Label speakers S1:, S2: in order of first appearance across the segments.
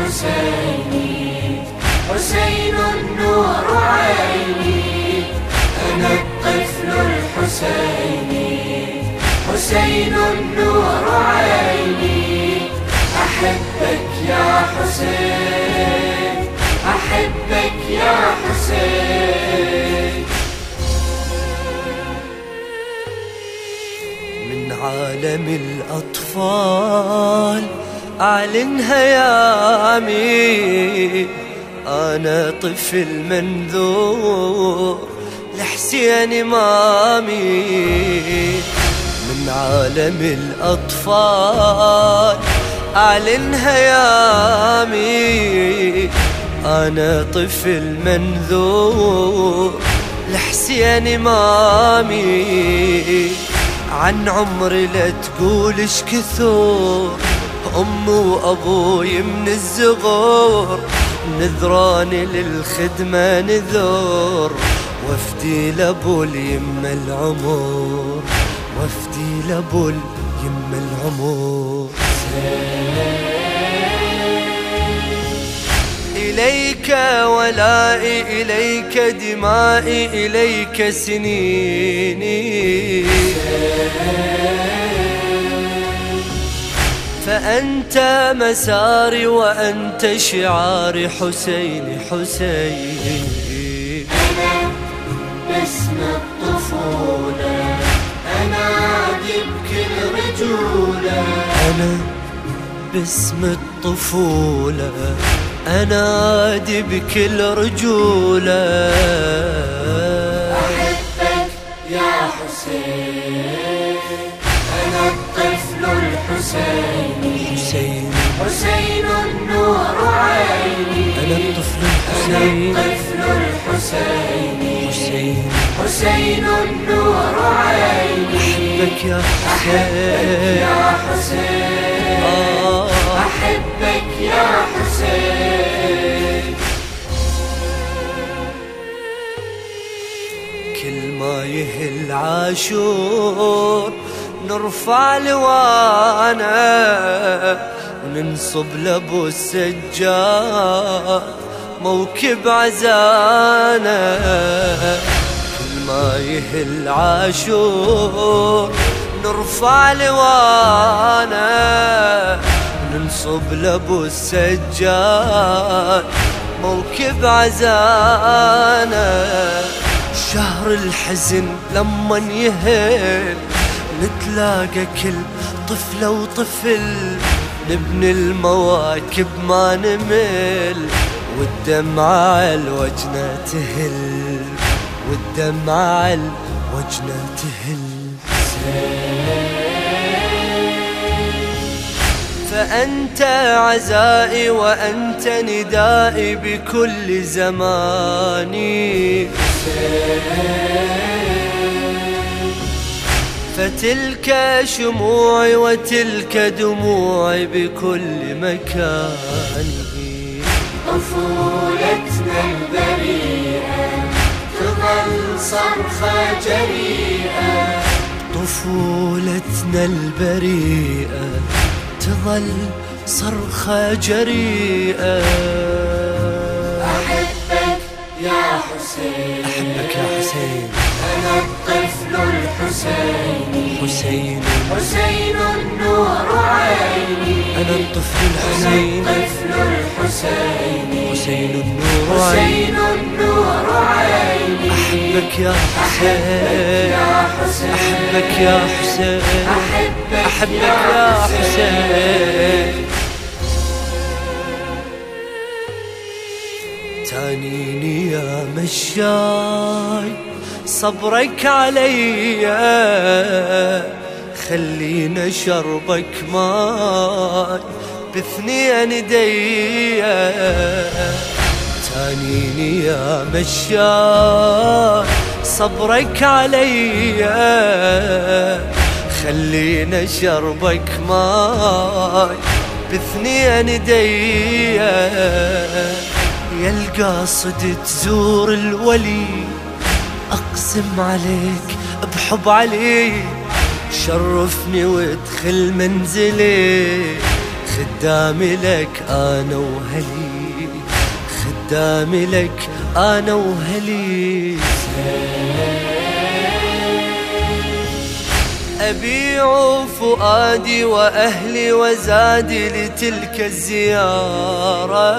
S1: الحسيني، حسين النور عيني، أنا الطفل الحسيني، حسين النور عيني، أحبك يا حسين، أحبك يا حسين.
S2: من عالم الأطفال أعلن هيامي، أنا طفل منذور لحسين إمامي. من عالم الأطفال أعلن هيامي، أنا طفل منذور لحسين إمامي. عن عمري لا تقولش كثور، أمي وأبوي من الزغور نذراني للخدمة نذور، وافدي لأبو اليمة العمر، وافدي لأبو اليمة العمر. إليك ولائي، إليك دمائي، إليك سنيني، فأنت مساري وأنت شعاري، حسيني حسيني.
S1: أنا باسم الطفولة أنادي بكل رجولة،
S2: أنا باسم الطفولة أنادي بكل رجولة.
S1: أحبك يا حسين، أنا الطفل الحسيني،
S2: حسين
S1: حسين النور عيني،
S2: أنا الطفل
S1: أنا
S2: الحسين،
S1: الطفل الحسيني،
S2: حسين
S1: حسين النور عيني.
S2: أحبك يا
S1: أحبك يا
S2: حسين،
S1: حسين، أحبك يا حسين.
S2: كل ما يهل عاشور نرفع لوانا، وننصب لابو السجاد موكب عزانا. كل ما يهل عاشور نرفع لوانا، ننصب لابو السجاد موكب عزانا. شهر الحزن لما يهل نتلاقى كل طفلة وطفل، نبني المواكب ما نمل، والدمعة على الوجنة تهل، والدمعة على الوجنة تهل. فأنت عزائي وأنت ندائي بكل زماني، فتلك شموعي وتلك دموعي بكل مكاني.
S1: طفولتنا البريئة تظل صرخة جريئة،
S2: طفولتنا البريئة تظل صرخة جريئة.
S1: أحبك يا حسين،
S2: أحبك يا حسين،
S1: أنا الطفل الحسيني،
S2: حسين
S1: حسين النور عيني،
S2: أنا الطفل الحسين،
S1: أنا الطفل الحسيني،
S2: حسين النور
S1: حسين النور عيني.
S2: أحبك يا حسين، أحبك يا حسين، أحبك يا حسين. تانيني يا مشاي صبرك عليا، خلينا شربك ماي باثنين ايديا. تانيني يا مشاي صبرك عليا، خلينا شربك ماي باثنين ايديا. يا القاصد تزور الولي أقسم عليك بحب علي، شرفني وادخل منزلي خدامي لك أنا وهلي، خدامي لك أنا وهلي. أبيع فؤادي وأهلي وزادي لتلك الزيارة،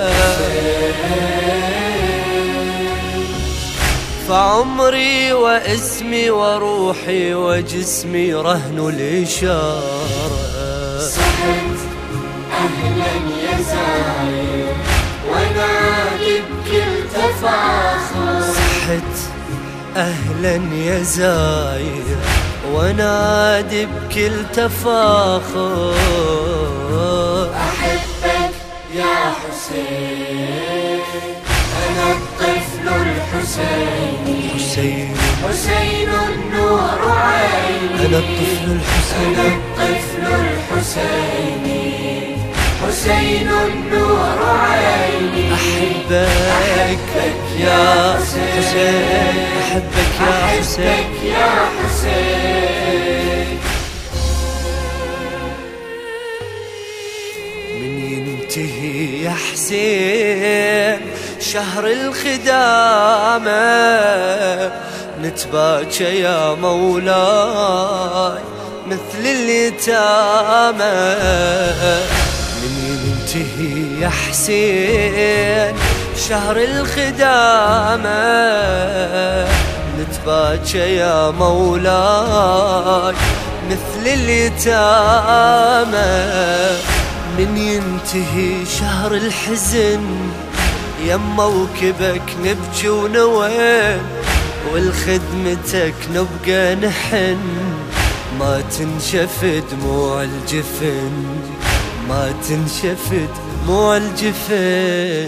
S2: فعمري واسمي وروحي وجسمي رهن الإشارة.
S1: صحت أهلا يا زاير ونادي بكل تفاخر،
S2: صحت أهلا يا زاير ونادي بكل تفاخر.
S1: أحبك يا حسين، أنا الطفل الحسيني، حسين النور عيني،
S2: أنا الطفل الحسيني،
S1: أنا الطفل الحسيني، حسين النور عيني.
S2: أحبك يا حسين، أحبك يا حسين،
S1: يا حسين.
S2: من ينتهي يا حسين شهر الخدامة، نتباكى يا مولاي مثل اليتامى. من ينتهي يا حسين شهر الخدامة، نتباكى يا مولاي مثل اليتامى. من ينتهي شهر الحزن يم موكبك نبكي ونوين، والخدمتك نبقى نحن ما تنشف دموع الجفن، ما تنشف دموع الجفن.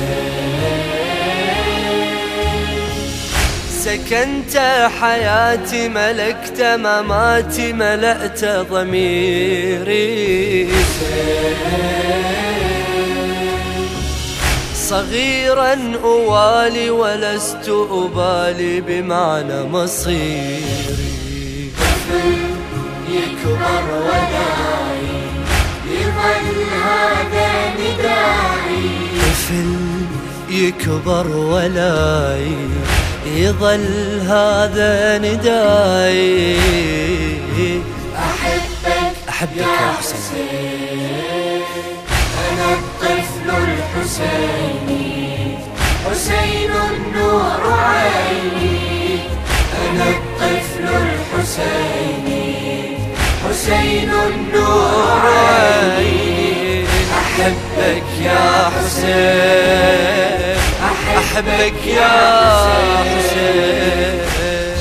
S2: سكنت حياتي ملكت مماتي ملأت ضميري، صغيرا أوالي ولست أبالي بمعنى مصيري.
S1: طفل يكبر وداعي يظل هذا نداعي،
S2: طفل يكبر ولاي يظل هذا نداي. أحبك يا حسين،
S1: أنا الطفل الحسيني، حسين النور عيني، أنا الطفل الحسيني، حسين النور عيني.
S2: أحبك يا حسين، أحبك يا حسين.